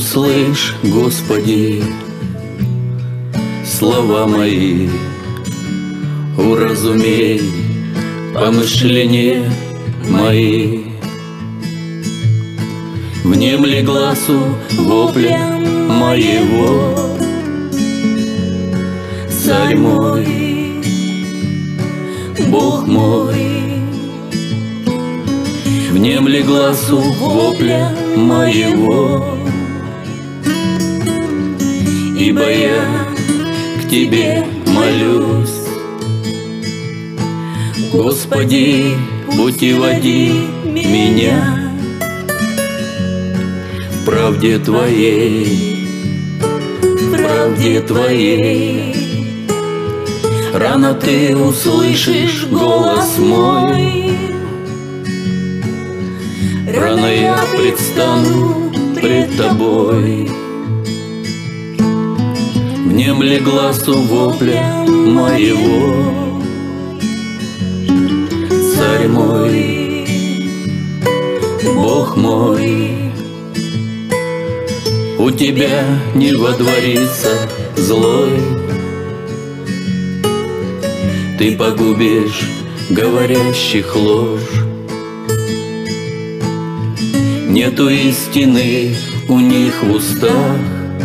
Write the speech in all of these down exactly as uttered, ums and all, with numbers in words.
услышь, Господи, слова мои, уразумей помышления мои. Внемли гласу вопля моего, Царь мой, Бог мой. Внемли гласу вопля моего, ибо я к Тебе молюсь. Господи, путеводи меня в правде Твоей, в правде Твоей. Рано Ты услышишь голос мой, рано я предстану пред Тобой. Внемли гласу вопля моего, Царь мой, Бог мой. У Тебя не водворится злой, Ты погубишь говорящих ложь. Нету истины у них в устах,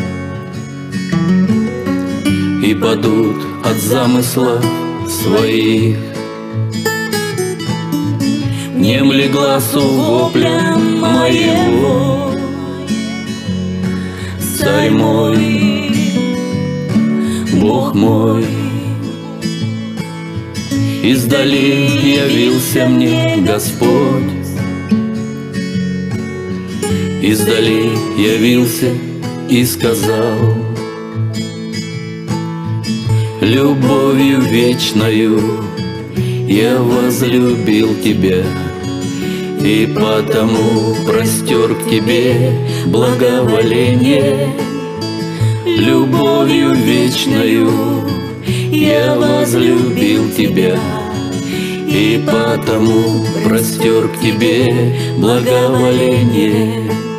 и падут от замыслов своих. Внемли гласу вопля моего, Царь мой, Бог мой. Издали явился мне Господь, издали явился и сказал: любовью вечною я возлюбил Тебя, и потому простер к Тебе благоволение. Любовью вечною я возлюбил Тебя, и потому простер к Тебе благоволение.